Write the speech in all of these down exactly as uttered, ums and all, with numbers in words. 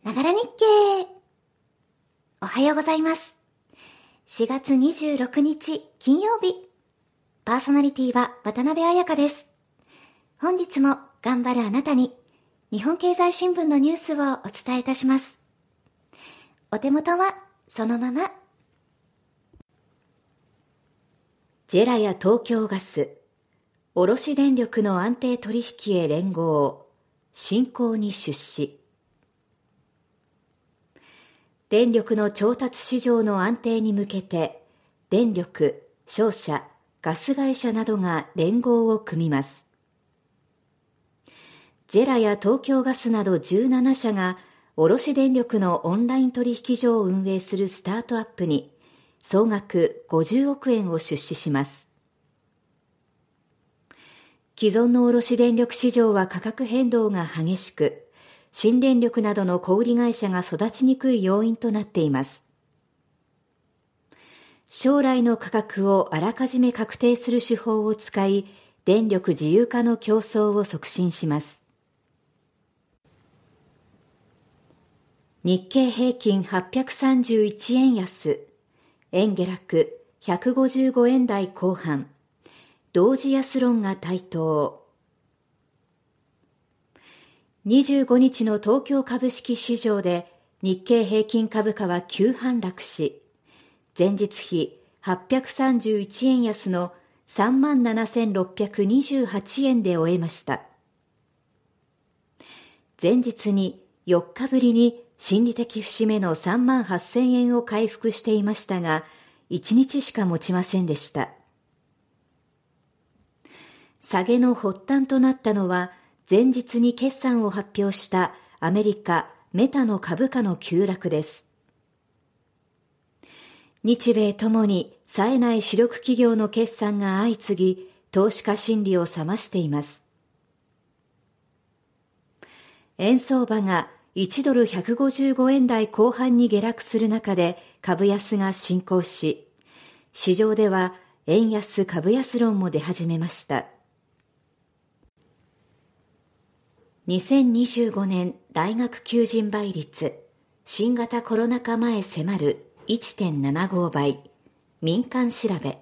ながら日経。おはようございます。しがつにじゅうろくにち金曜日。パーソナリティは渡辺彩香です。本日も頑張るあなたに日本経済新聞のニュースをお伝えいたします。お手元はそのまま。ジェラや東京ガス、卸電力の安定取引へ連合、進行に出資。電力の調達市場の安定に向けて、電力、商社、ガス会社などが連合を組みます。ジェラや東京ガスなどじゅうななしゃが、卸電力のオンライン取引所を運営するスタートアップに、総額ごじゅうおくえんを出資します。既存の卸電力市場は価格変動が激しく、新電力などの小売会社が育ちにくい要因となっています。将来の価格をあらかじめ確定する手法を使い、電力自由化の競争を促進します。日経平均はっぴゃくさんじゅういちえん安、円下落ひゃくごじゅうごえんだいこう半、同時安論が台頭。にじゅうごにちの東京株式市場で日経平均株価は急反落し、前日比はっぴゃくさんじゅういちえん安の さんまんななせんろっぴゃくにじゅうはちえんで終えました。前日によっかぶりに心理的節目のさんまんはっせんえんを回復していましたが、いちにちしか持ちませんでした。下げの発端となったのは、前日に決算を発表したアメリカメタの株価の急落です。日米ともに冴えない主力企業の決算が相次ぎ、投資家心理を冷ましています。円相場がいちドルひゃくごじゅうごえんだいこう半に下落する中で株安が進行し、市場では円安株安論も出始めました。にせんにじゅうごねん大学求人倍率、新型コロナ禍前迫る いってんななごばい、民間調べ。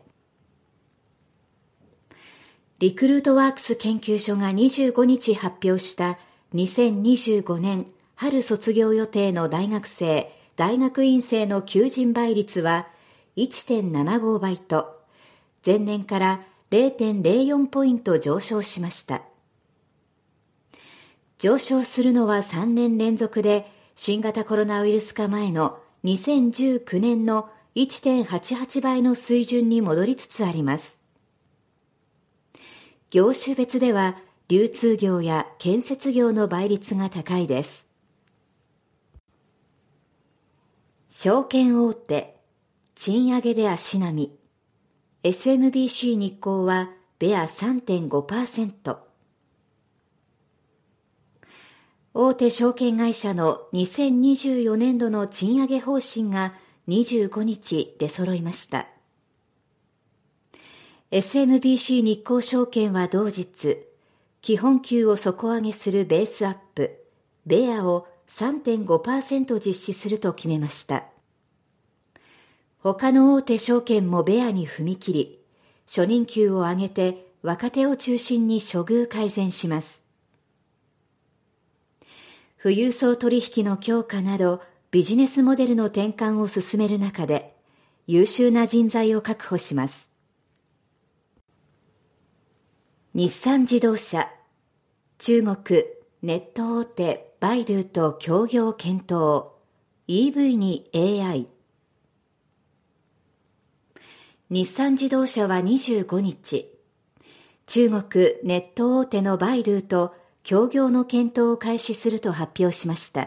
リクルートワークス研究所がにじゅうごにち発表したにせんにじゅうごねん春卒業予定の大学生、大学院生の求人倍率は いってんななごばいと、前年から れいてんれいよん ポイント上昇しました。上昇するのはさんねんれんぞくで、新型コロナウイルス化前のにせんじゅうきゅうねんの いってんはちはちばいの水準に戻りつつあります。業種別では、流通業や建設業の倍率が高いです。証券大手、賃上げで足並み。エスエムビーシー 日興はベア さんてんごパーセント。大手証券会社のにせんにじゅうよねんどの賃上げ方針がにじゅうごにち出揃いました。エスエムビーシー 日興証券は同日、基本給を底上げするベースアップ、ベアを さんてんごパーセント 実施すると決めました。他の大手証券もベアに踏み切り、初任給を上げて若手を中心に処遇改善します。富裕層取引の強化などビジネスモデルの転換を進める中で優秀な人材を確保します。日産自動車、中国ネット大手バイドゥと協業検討、イーブイ に エーアイ。日産自動車はにじゅうごにち、中国ネット大手のバイドゥと協業の検討を開始すると発表しました。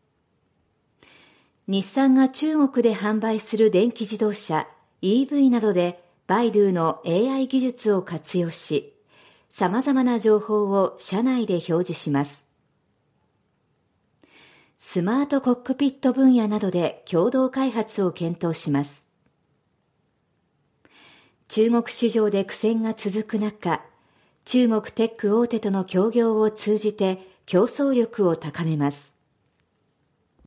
日産が中国で販売する電気自動車 イーブイ などでバイドゥの エーアイ 技術を活用し、様々な情報を車内で表示します。スマートコックピット分野などで共同開発を検討します。中国市場で苦戦が続く中、中国テック大手との協業を通じて競争力を高めます。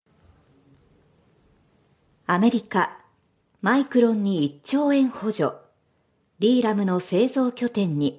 アメリカ、マイクロンにいっちょうえん補助、ディーラムの製造拠点に。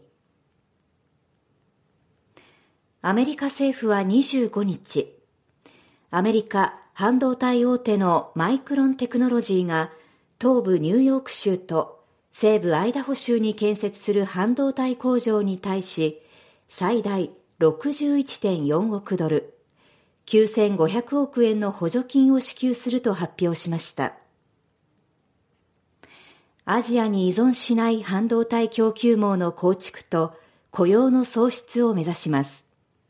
アメリカ政府はにじゅうごにち、アメリカ半導体大手のマイクロンテクノロジーが東部ニューヨーク州と西部アイダホ州に建設する半導体工場に対し、最大 ろくじゅういってんよんおくドル、きゅうせんごひゃくおくえんの補助金を支給すると発表しました。アジアに依存しない半導体供給網の構築と雇用の創出を目指します。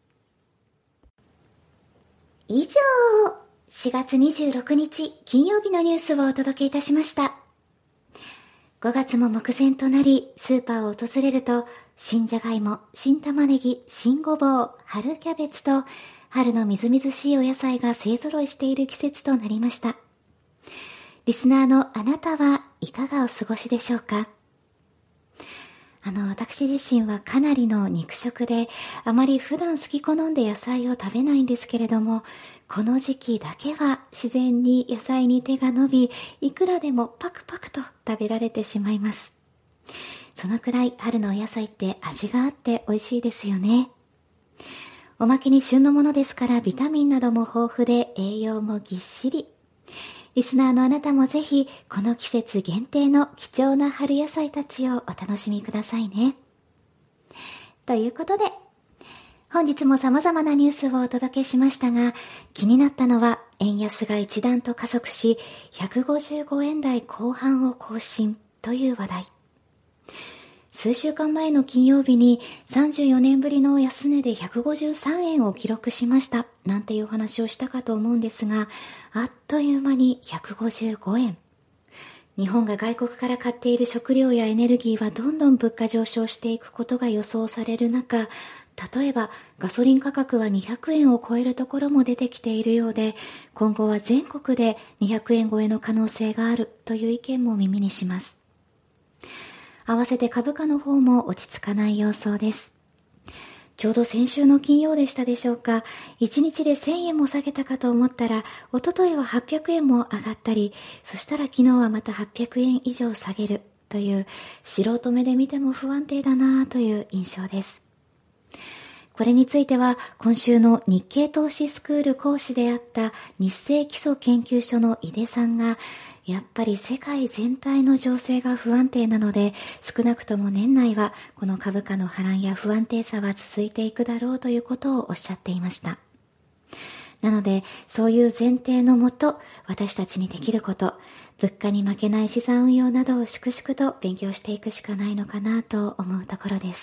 以上、しがつにじゅうろくにち金曜日のニュースをお届けいたしました。ごがつも目前となり、スーパーを訪れると、新じゃがいも、新玉ねぎ、新ごぼう、春キャベツと、春のみずみずしいお野菜が勢ぞろいしている季節となりました。リスナーのあなたはいかがお過ごしでしょうか？あの、私自身はかなりの肉食で、あまり普段好き好んで野菜を食べないんですけれども、この時期だけは自然に野菜に手が伸び、いくらでもパクパクと食べられてしまいます。そのくらい春のお野菜って味があって美味しいですよね。おまけに旬のものですからビタミンなども豊富で栄養もぎっしり。リスナーのあなたもぜひこの季節限定の貴重な春野菜たちをお楽しみくださいね。ということで、本日も様々なニュースをお届けしましたが、気になったのは円安が一段と加速し、ひゃくごじゅうごえん台後半を更新という話題。数週間前の金曜日にさんじゅうよねんぶりの安値でひゃくごじゅうさんえんを記録しましたなんていうお話をしたかと思うんですが、あっという間にひゃくごじゅうごえん。日本が外国から買っている食料やエネルギーはどんどん物価上昇していくことが予想される中、例えばガソリン価格はにひゃくえんを超えるところも出てきているようで、今後は全国でにひゃくえん超えの可能性があるという意見も耳にします。合わせて株価の方も落ち着かない様相です。ちょうど先週の金曜でしたでしょうか、いちにちでせんえんも下げたかと思ったら、おとといははっぴゃくえんも上がったり、そしたら昨日はまたはっぴゃくえん以上下げるという、素人目で見ても不安定だなという印象です。これについては今週の日経投資スクール講師であった日清基礎研究所の井出さんが、やっぱり世界全体の情勢が不安定なので、少なくとも年内はこの株価の波乱や不安定さは続いていくだろうということをおっしゃっていました。なのでそういう前提のもと、私たちにできること、物価に負けない資産運用などを粛々と勉強していくしかないのかなと思うところです。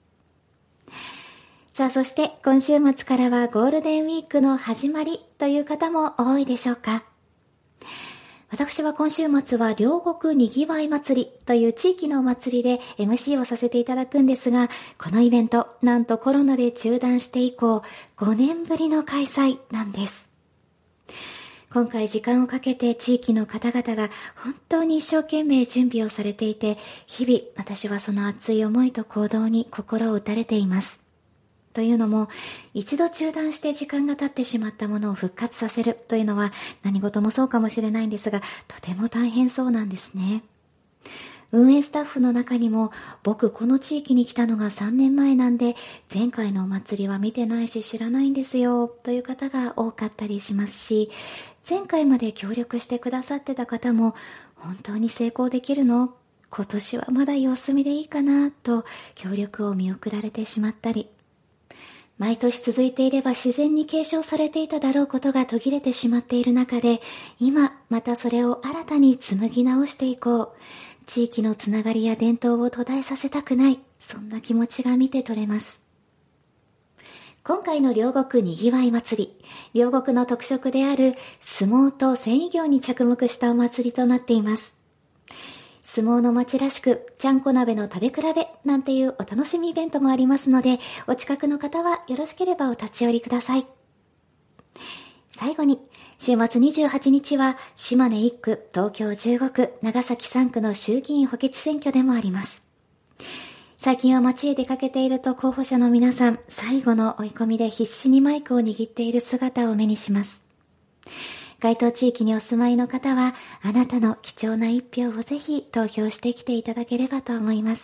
さあ、そして今週末からはゴールデンウィークの始まりという方も多いでしょうか。私は今週末は両国にぎわい祭りという地域のお祭りで エムシー をさせていただくんですが、このイベント、なんとコロナで中断して以降ごねんぶりの開催なんです。今回時間をかけて地域の方々が本当に一生懸命準備をされていて、日々私はその熱い思いと行動に心を打たれています。というのも、一度中断して時間が経ってしまったものを復活させるというのは何事もそうかもしれないんですが、とても大変そうなんですね。運営スタッフの中にも、僕この地域に来たのがさんねんまえなんで、前回のお祭りは見てないし知らないんですよという方が多かったりしますし、前回まで協力してくださってた方も、本当に成功できるの？今年はまだ様子見でいいかなと協力を見送られてしまったり、毎年続いていれば自然に継承されていただろうことが途切れてしまっている中で、今またそれを新たに紡ぎ直していこう。地域のつながりや伝統を途絶えさせたくない。そんな気持ちが見て取れます。今回の両国にぎわい祭り、両国の特色である相撲と繊維業に着目したお祭りとなっています。相撲の街らしく、ちゃんこ鍋の食べ比べなんていうお楽しみイベントもありますので、お近くの方はよろしければお立ち寄りください。最後に、週末にじゅうはちにちは島根いっく、東京じゅうごく、長崎さんくの衆議院補欠選挙でもあります。最近は街へ出かけていると候補者の皆さん、最後の追い込みで必死にマイクを握っている姿を目にします。 該当地域にお住まいの方は、あなたの貴重な一票をぜひ投票してきていただければと思います。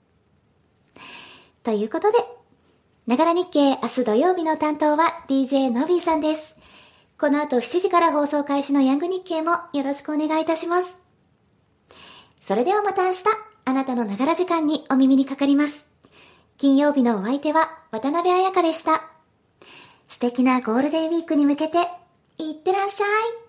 ということで、ながら日経明日土曜日の担当は ディージェー のびーさんです。この後しちじから放送開始のヤング日経もよろしくお願いいたします。それではまた明日、あなたのながら時間にお耳にかかります。金曜日のお相手は渡辺彩香でした。素敵なゴールデンウィークに向けて、いってらっしゃい。